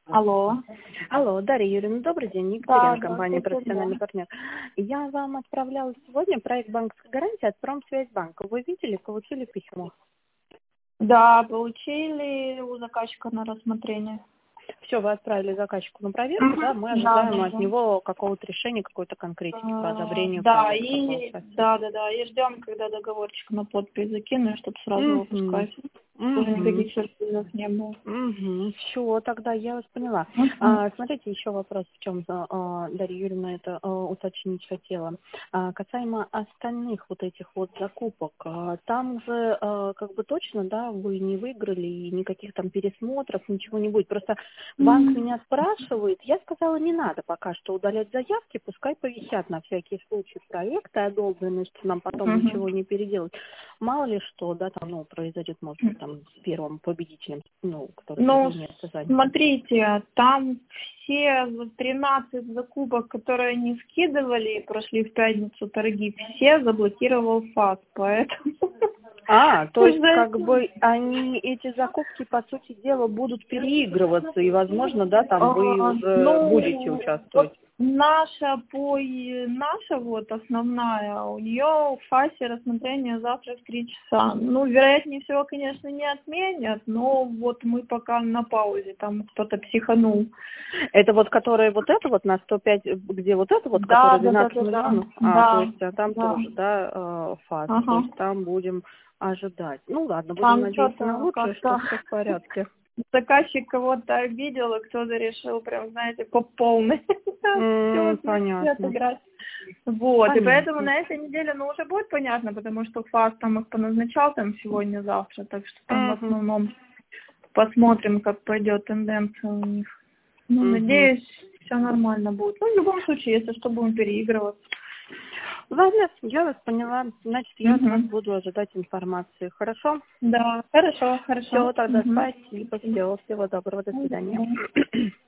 Алло. Алло, Дарья Юрьевна, добрый день. Да, Екатерина, компания «Профессиональный партнер». Я вам отправляла сегодня проект банковской гарантии от Промсвязьбанка. Вы видели, получили письмо? Да, получили у заказчика на рассмотрение. Все, вы отправили заказчику на проверку, да? Мы Да, ожидаем да, от да. него какого-то решения, какой-то конкретики по одобрению Да, проекта. и и ждем, когда договорчик на подпись закину, чтобы сразу выпускать. Уже никаких сюрпризов не было. Все, тогда я вас поняла. Смотрите, еще вопрос в чем, Дарья Юрьевна, это уточнить хотела. Касаемо остальных вот этих вот закупок, там же как бы точно, да, вы не выиграли, и никаких там пересмотров, ничего не будет. Просто банк меня спрашивает, я сказала, не надо пока что удалять заявки, пускай повисят на всякий случай проекты одобренные, что нам потом ничего не переделать. Мало ли что, да, там, произойдет, может быть, там, с первым победителем, который место занят. Смотрите, там все 13 закупок, которые они скидывали и прошли в пятницу торги, все заблокировал ФАС, поэтому... То есть, как бы, эти закупки, по сути дела, будут переигрываться, и, возможно, да, там вы уже будете участвовать. Наша вот основная, у нее в ФАСе рассмотрение завтра в 3 часа. Вероятнее всего, конечно, не отменят, но вот мы пока на паузе, там кто-то психанул. Это вот, которая вот это вот на 105, где вот это вот, которая 12 миллионов? То есть, там тоже, да, ФАС, то есть там будем ожидать. Ладно, будем надеяться на лучшее, что все в порядке. Заказчик кого-то обидел, а кто-то решил прям, знаете, по полной. Понятно. Вот, и поэтому на этой неделе, уже будет понятно, потому что ФАС там их поназначал там сегодня-завтра, так что там в основном посмотрим, как пойдет тенденция у них. Надеюсь, все нормально будет. В любом случае, если что, будем переигрываться. Ладно, я вас поняла. Значит, я от вас буду ожидать информации. Хорошо? Да, хорошо. Все, тогда спасибо. Всего доброго. До свидания.